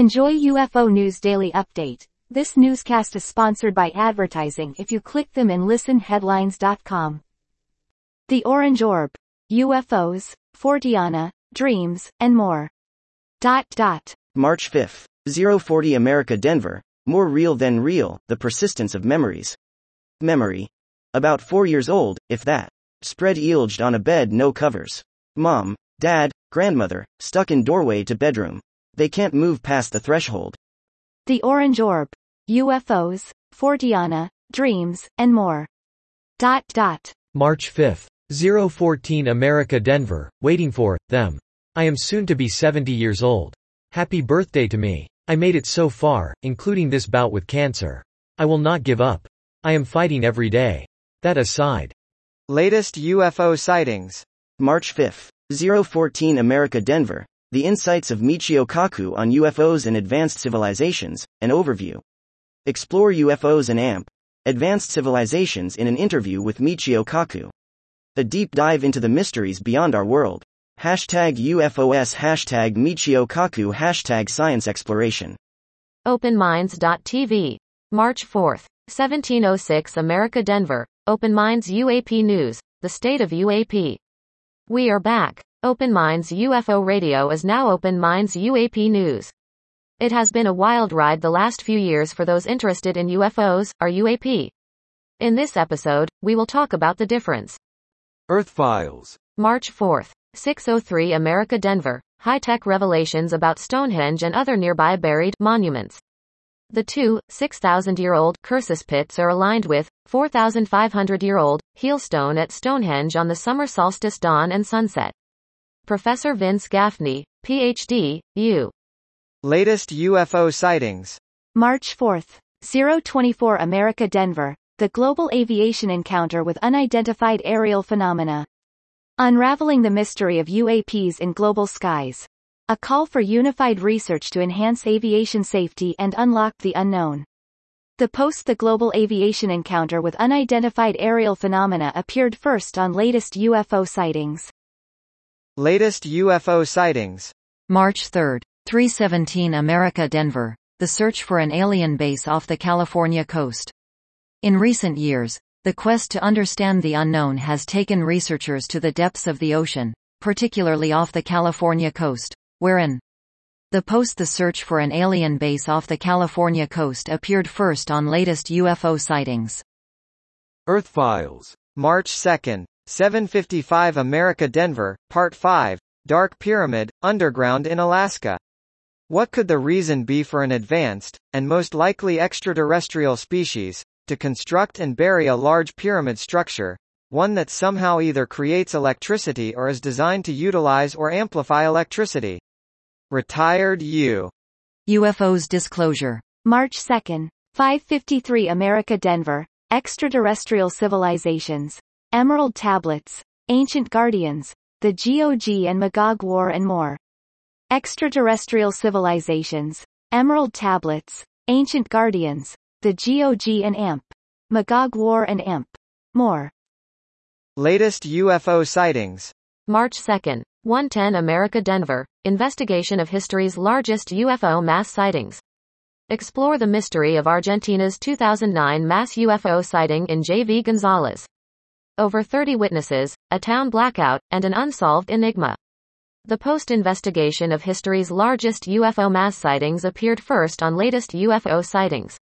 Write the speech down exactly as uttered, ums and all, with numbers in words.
Enjoy U F O News Daily Update. This newscast is sponsored by advertising if you click them and listen headlines dot com. The Orange Orb. U F Os, Forteana, Dreams, and more. Dot dot. March fifth. zero forty America Denver. More real than real, the persistence of memories. Memory. About four years old, if that. Spread eaged on a bed, no covers. Mom, dad, grandmother, stuck in doorway to bedroom. They can't move past the threshold. The Orange Orb. U F Os, Forteana, Dreams, and more. Dot dot. March fifth. zero fourteen America Denver, waiting for them. I am soon to be seventy years old. Happy birthday to me. I made it so far, including this bout with cancer. I will not give up. I am fighting every day. That aside. Latest U F O sightings. March fifth. zero fourteen America Denver. The Insights of Michio Kaku on U F Os and Advanced Civilizations, an overview. Explore U F Os and A M P, Advanced Civilizations in an interview with Michio Kaku. A deep dive into the mysteries beyond our world. Hashtag U F O S, hashtag Michio Kaku, hashtag science exploration. Open Minds dot T V. March fourth. seventeen oh six America Denver. Open Minds U A P News, the state of U A P. We are back. Open Minds U F O Radio is now Open Minds U A P News. It has been a wild ride the last few years for those interested in U F Os, or U A P. In this episode, we will talk about the difference. Earth Files. March fourth. six oh three America Denver. High-tech revelations about Stonehenge and other nearby buried monuments. The two, six thousand year old Cursus pits are aligned with four thousand five hundred year old Heelstone at Stonehenge on the summer solstice dawn and sunset. Professor Vince Gaffney, P H D, U. Latest U F O sightings. March fourth. zero twenty-four America Denver. The global aviation encounter with unidentified aerial phenomena. Unraveling the mystery of U A Ps in global skies. A call for unified research to enhance aviation safety and unlock the unknown. The post The global aviation encounter with unidentified aerial phenomena appeared first on latest U F O sightings. Latest U F O sightings. March third. three seventeen America Denver. The search for an alien base off the California coast. In recent years, the quest to understand the unknown has taken researchers to the depths of the ocean, particularly off the California coast, wherein the post The search for an alien base off the California coast appeared first on latest U F O sightings. Earth Files. March second. seven fifty-five America Denver, Part five, Dark Pyramid, Underground in Alaska. What could the reason be for an advanced, and most likely extraterrestrial species, to construct and bury a large pyramid structure, one that somehow either creates electricity or is designed to utilize or amplify electricity? Retired U. U F Os disclosure. March second. five fifty-three America Denver. Extraterrestrial civilizations. Emerald tablets. Ancient guardians. The G O G and Magog War and more. Extraterrestrial civilizations. Emerald tablets. Ancient guardians. The G O G and A M P. Magog War and A M P. More. Latest U F O sightings. March second. one ten America Denver. Investigation of history's largest U F O mass sightings. Explore the mystery of Argentina's two thousand nine mass U F O sighting in J V Gonzalez. Over thirty witnesses, a town blackout, and an unsolved enigma. The post-investigation of history's largest U F O mass sightings appeared first on latest U F O sightings.